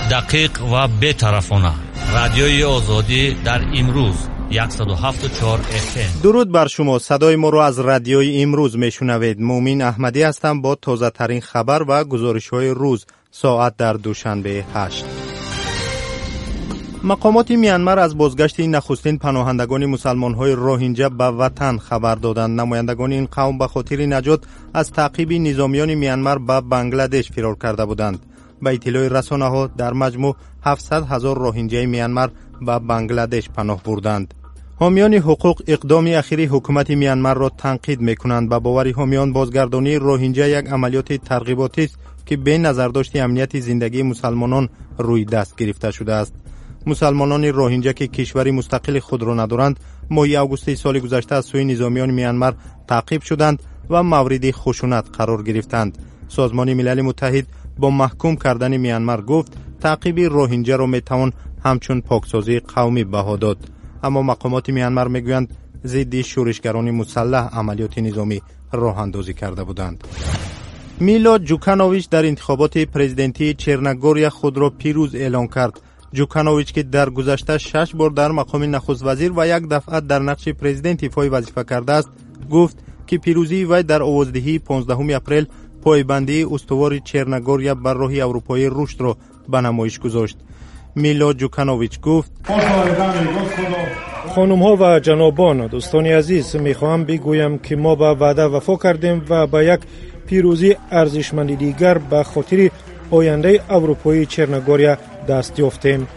دقیق و بی‌طرفانه. رادیوی آزادی در امروز 107.4 FM. درود بر شما. صدای ما رو از رادیوی امروز میشنوید. مومین احمدی هستم با تازه ترین خبر و گزارش های روز ساعت در دوشنبه 8. مقامات میانمار از بازگشت نخستین پناهندگان مسلمان‌های روهینجا به وطن خبر دادند. نمایندگان این قوم به خاطر نجات از تعقیب نظامیان میانمار به بنگلادش فرار کرده بودند. به اطلاع رسانه‌ها در مجموع 700,000 روهینجای میانمار به بنگلادش پناه بردند. حامیان حقوق اقدام اخیری حکومت میانمار را تنقید می‌کنند. به باور حامیان بازگردانی روهینجا یک عملیات ترغیباتی است که به نظرداشت امنیت زندگی مسلمانان روی دست گرفته شده است. مسلمانان روهینجا که کشوری مستقل خود را ندارند ماه آگوست سال گذشته از سوی نظامیان میانمار تعقیب شدند و مورد خشونت قرار گرفتند. سازمان ملل متحد با محکوم کردن میانمار گفت تعقیب روهینجا را میتوان همچون پاکسازی قومی بها داد. اما مقامات میانمار میگویند ضد شورشگران مسلح عملیات نظامی راه اندازی کرده بودند. میلو جوکانوویچ در انتخابات پرزیدنتی چرنگوریا خود را پیروز اعلام کرد. جوکانوویچ که در گذشته 6 بار در مقام نخست وزیر و یک دفعه در نقش پرزیدنت ایفای وظیفه کرده است، گفت که پیروزی وی در آوازدهی 15 اپریل پایبندی استوار چرنگوریا بر راه اروپایی رشد را به نمایش گذاشت. میلو جوکانوویچ گفت: خانم ها و جنابان، دوستان عزیز، میخواهم بگویم که ما به وعده وفا کردیم و به یک پیروزی ارزشمند دیگر به خاطر آینده اروپایی چرنگوریا دست یافتیم.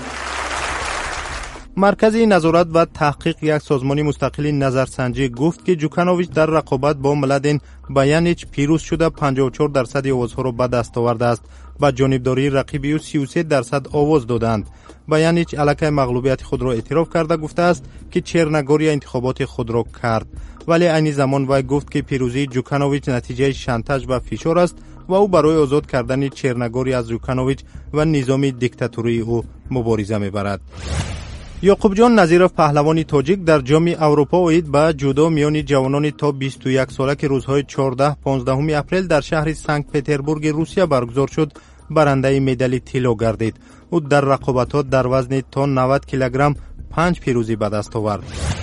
مرکز نظارت و تحقیق یک سازمان مستقل نظرسنجی گفت که جوکانوویچ در رقابت با ملادین بیانیچ پیروز شده 54% آوازها را به دست آورده است. با جانبداری رقیب او 33% آواز دادند. بیانیچ علیه مغلوبیت خود را اعتراف کرده گفته است که چرنگوریا انتخابات خود را کرد، ولی عین زمان وی گفت که پیروزی جوکانوویچ نتیجه شانتاژ و فشار است و او برای آزاد کردن چرنگوریا از جوکانوویچ و نظام دیکتاتوری او مبارزه می‌برد. یعقوب جان نظیرов پهلوانی تاجیک در جام اروپا اوید به جودو میان جوانان تا 21 ساله که روزهای 14-15 اپریل در شهر سنت پترزبورگ روسیه برگزار شد برنده مدال طلا گردید. او در رقابت‌ها در وزن تا 90 کیلوگرم 5 پیروزی به دست آورد.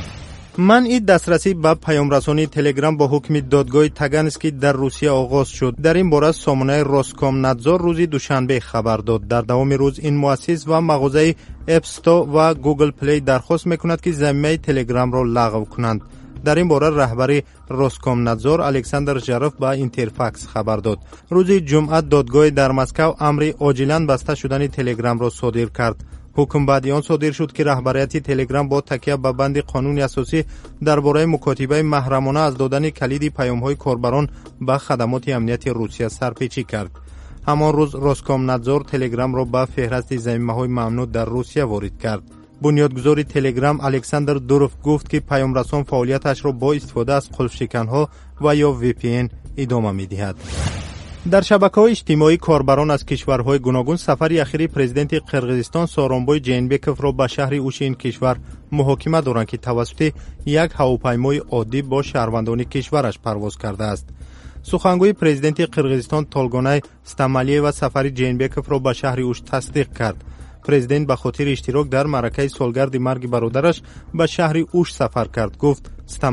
منع دسترسی به پیام‌رسانی تلگرام با حکم دادگاه تاگانسکی در روسیه آغاز شد. در این باره سامانه روسکومنادزور روز دوشنبه خبر داد. در دوام روز این مؤسس و مغازه اپستور و گوگل پلی درخواست میکند که ضمیمه تلگرام را لغو کنند. در این باره رهبر روسکومنادزور الکساندر ژاروف با اینترفاکس خبر داد. روز جمعه دادگاه در مسکو امر عاجلا بسته شدن تلگرام را صادر کرد. حکم بعد آن صادر شد که رهبریت تلگرام با تکیه به بند قانون اساسی درباره مکاتبه محرمانه از دادن کلید پیام‌های کاربران به خدمات امنیتی روسیه سرپیچی کرد. همان روز روسکومنادزور تلگرام را به فهرست ضمیمه‌های ممنوع در روسیه وارد کرد. بنیادگذار تلگرام الکساندر دوروف گفت که پیام‌رسان فعالیتش را با استفاده از قلف‌شکن‌ها و یا VPN ادامه می‌دهد. در شبکه‌های اجتماعی کاربران از کشورهای گوناگون سفر اخیری پرزیدنت قرقیزستان سورونبای جینبکوف را به شهر اوش این کشور محاکمه دارند که توسط یک هواپیمای عادی با شهروندان کشورش پرواز کرده است. سخنگوی پرزیدنت قرقیزستان تولگونای استامالیو و سفر جینبکوف را به شهر اوش تصدیق کرد. پرزیدنت به خاطر اشتراک در معرکه سالگرد مرگ برادرش به شهر اوش سفر کرد، گفت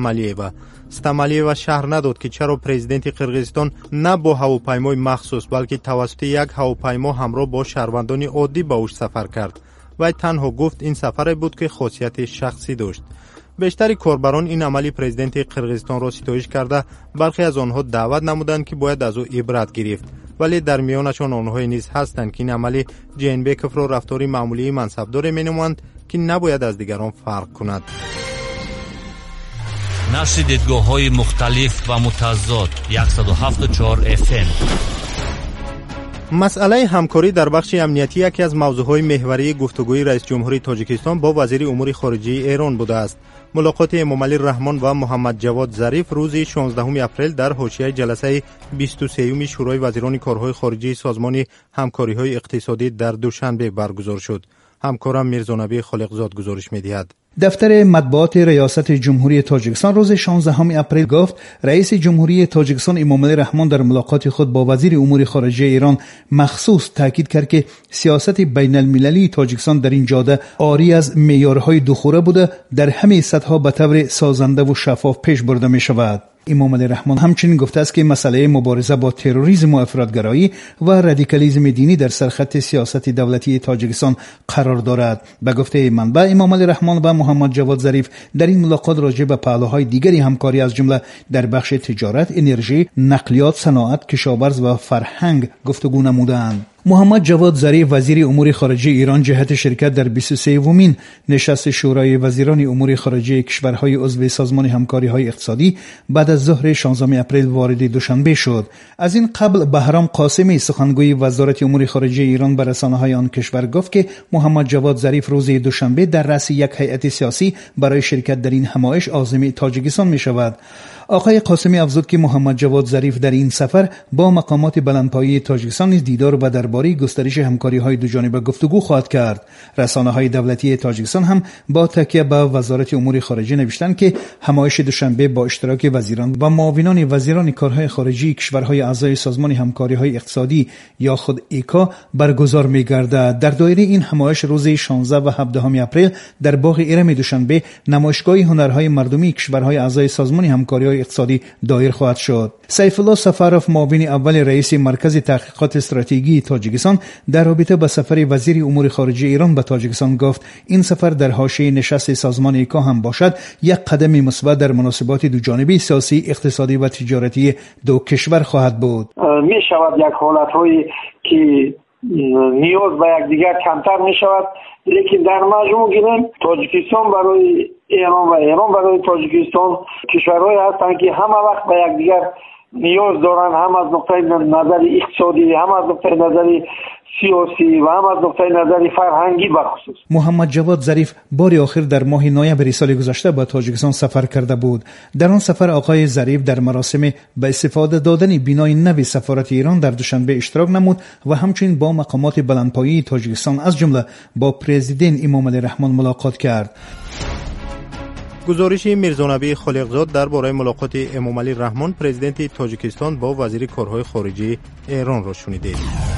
استامالیو شهر نداد که چرا پرزیدنت قرقیزستان نه با هواپیمای مخصوص بلکه توسط یک هواپیما همراه با شهروندان عادی به اوش سفر کرد. و تنها گفت این سفر بود که خاصیت شخصی داشت. بیشتر کاربران این عملی پرزیدنت قرقیزستان را ستایش کرده، برخی از آنها دعوت نمودند که باید از او عبرت گرفت، ولی در میانشان آنها نیز هستند که این عملی جینبکوف را رفتاری معمولی منصبدار مینمایند که نباید از دیگران فرق کند. نشر دیدگاه‌های مختلف و متضاد 107.4 FM. مسئله همکاری در بخش امنیتی یکی از موضوعهای محوری گفتگوی رئیس جمهوری تاجیکستان با وزیر امور خارجه ایران بوده است. ملاقات امامعلی رحمان و محمد جواد ظریف روز 16 اپریل در حاشیه جلسه 23 شورای وزیران کارهای خارجه سازمان همکاری‌های اقتصادی در دوشنبه برگزار شد. همکارم میرزا نبی خالقزاد گزارش می‌دهد. دفتر مطبوعات ریاست جمهوری تاجیکستان روز 16 اپریل گفت رئیس جمهوری تاجیکستان امامعلی رحمان در ملاقات خود با وزیر امور خارجه ایران مخصوص تاکید کرد که سیاست بین المللی تاجیکستان در این جاده عاری از معیارهای دوخوره بوده، در همه سطح‌ها به طور سازنده و شفاف پیش برده می شود. امامعلی رحمان همچنین گفته است که مسئله مبارزه با تروریسم و افراطگرایی و رادیکالیسم دینی در سرخط سیاست دولتی تاجیکستان قرار دارد. به گفته منبع، امامعلی رحمان و محمد جواد ظریف در این ملاقات راجع به پهلوهای دیگری همکاری از جمله در بخش تجارت، انرژی، نقلیات، صنعت، کشاورزی و فرهنگ گفتگو نمودند. محمد جواد ظریف وزیر امور خارجه ایران جهت شرکت در 23مین نشست شورای وزیران امور خارجه کشورهای عضو سازمان همکاری‌های اقتصادی بعد از ظهر 16 اپریل وارد دوشنبه شد. از این قبل بهرام قاسمی سخنگوی وزارت امور خارجه ایران به رسانه‌های آن کشور گفت که محمد جواد ظریف روز دوشنبه در رأس یک هیئت سیاسی برای شرکت در این همایش عازم تاجیکستان می‌شود. آقای قاسمی افزود که محمد جواد ظریف در این سفر با مقامات بلندپایه تاجیکستان نیز دیدار و درباره گسترش همکاری‌های دوجانبه گفتگو خواهد کرد. رسانه‌های دولتی تاجیکستان هم با تکیه به وزارت امور خارجه نوشتند که همایش دوشنبه با اشتراک وزیران و معاونان وزیران کارهای خارجی کشورهای اعضای سازمان همکاری‌های اقتصادی یا خود ایکا برگزار می‌گردد. در دایره این همایش روز 16 و 17 اپریل در باغ ارم دوشنبه نمایشگاه هنرهای مردمی کشورهای اعضای سازمان همکاری‌های اقتصادی دایر خواهد شد. سیف الله سفروف معاون اول رئیس مرکز تحقیقات استراتژیکی تاجیکستان در رابطه با سفر وزیر امور خارجه ایران به تاجیکستان گفت این سفر در حاشیه نشست سازمان ایکا هم باشد یک قدم مثبت در مناسبات دوجانبه سیاسی، اقتصادی و تجارتی دو کشور خواهد بود. می شود یک حالت‌هایی که نیاز به یکدیگر کمتر می شود، لیکن در مجموع گیریم تاجیکستان برای ایران و ایران برای تاجیکستان کشورهایی هستند که همه وقت به یکدیگر نیاز دارند، هم از نقطه نظر اقتصادی، هم از نقطه نظر سیاسی و هم از نقطه نظر فرهنگی بخصوص. محمد جواد ظریف بار آخر در ماه نوامبر سال گذشته به تاجیکستان سفر کرده بود. در آن سفر آقای ظریف در مراسم به استفاده دادن بینای نو سفارت ایران در دوشنبه اشتراک نمود و همچنین با مقامات بلندپایه تاجیکستان از جمله با پرزیدنت امامعلی رحمان ملاقات کرد. گزارش میرزانبی خالقزاد درباره ملاقات امامعلی رحمان پرزیدنت تاجیکستان با وزیر کارهای خارجه ایران را شنیدید.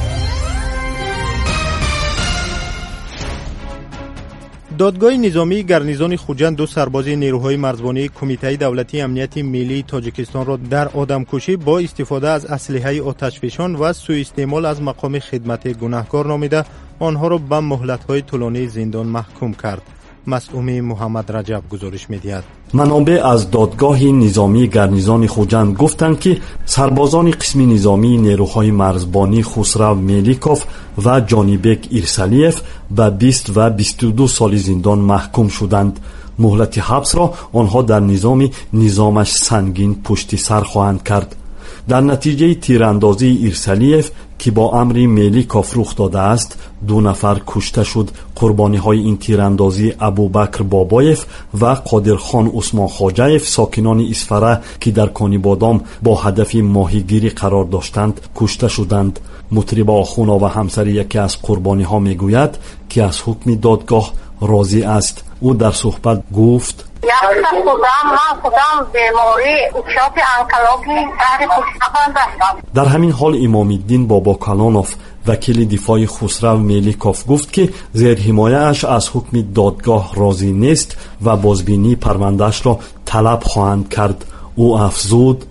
دادگاه نظامی گرنیزان خوجند دو سرباز نیروهای مرزبانی کمیته دولتی امنیت ملی تاجیکستان را در آدمکشی با استفاده از اسلحه آتشفشان و سوء استعمال از مقام خدمت گناهکار نامیده آنها را به مهلت‌های طولانی زندان محکوم کرد. مسئول محمد رجب گزارش می‌دهد. منابع از دادگاه نظامی گرنیزان خوجند گفتند که سربازان قسم نظامی نیروهای مرزبانی خسرو میلیکوف و جانیبک ایرسالیف به 20 و 22 سال زندان محکوم شدند. مهلت حبس را آنها در نظامش سنگین پشت سر خواهند کرد. در نتیجه تیراندازی ایرسالیف که با امر میلیکوف رخ داده است 2 نفر کشته شد. قربانی های این تیراندازی ابوبکر بابایف و قادرخان عثمان خواجه‌یف ساکنان اسفره که در کانی بادام با هدف ماهیگیری قرار داشتند کشته شدند. مطرب آخونا و همسر یکی از قربانی ها میگوید که از حکم دادگاه راضی است. او در صحبت گفت در همین حال امام الدین بابا کلانوف وکیل دفاع خسرو میلیکوف گفت که زیر حمایه اش از حکم دادگاه راضی نیست و بازبینی پروندهش را طلب خواهند کرد. او افزود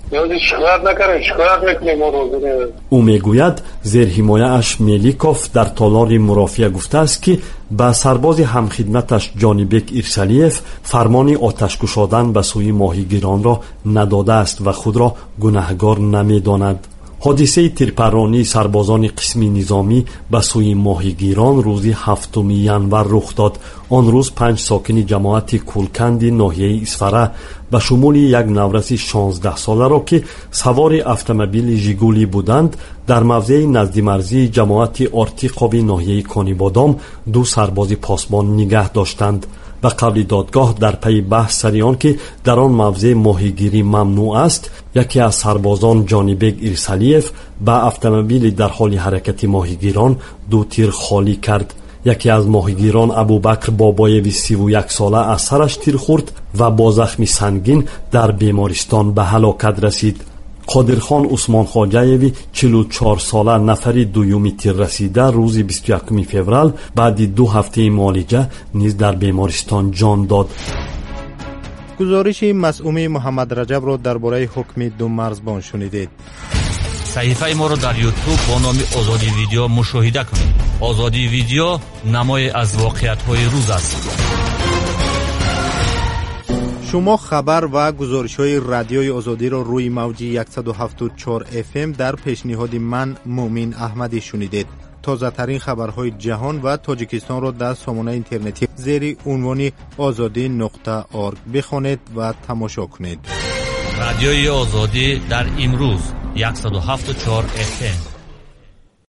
او میگوید زیر حمایه اش میلیکوف در تالار مرافعه گفته است که به سرباز همخدمتش جانیبک ایرسالیف فرمان آتش گشادن به سوی ماهیگیران را نداده است و خود را گناهکار نمیداند. حادثه تیرپرانی سربازان قسم نظامی به سوی ماهیگیران روز 7 ژانویه رخ داد. آن روز 5 ساکن جماعت کولکند ناحیه اسفره به شمول یک نورس 16 ساله را که سوار اتومبیل ژیگولی بودند در موضع نزد مرزی جماعت آرتیقاب ناحیه کانی بادام 2 سرباز پاسبان نگه داشتند. به قول دادگاه در پی بحث سر آن که در آن موضع ماهیگیری ممنوع است، یکی از سربازان جانیبک ایرسالیف به اتومبیل در حال حرکت ماهیگیران 2 تیر خالی کرد. یکی از ماهیگیران ابوبکر بابایوی 31 ساله از سرش تیر خورد و با زخم سنگین در بیمارستان به هلاکت رسید. قادرخان عثمان خواجه‌یوی 44 ساله نفری دومی تیر رسیده روز 21 فوریه بعد 2 هفته معالجه نیز در بیمارستان جان داد. گزارش مسئوم محمد رجب را درباره حکم 2 مرزبان شنیدید. صحیفه ما را در یوتیوب با نام آزادی ویدیو مشاهده کنید. آزادی ویدیو نمای از واقعیت‌های روز است. شما خبر و گزارش‌های رادیوی آزادی را روی موج 107.4 FM در پیشنهاد من مومن احمدی شنیدید. تازه ترین خبرهای جهان و تاجیکستان را در سامانه اینترنتی زیر عنوان azadi.org بخوانید و تماشا کنید. رادیوی آزادی در امروز 107.4 FM.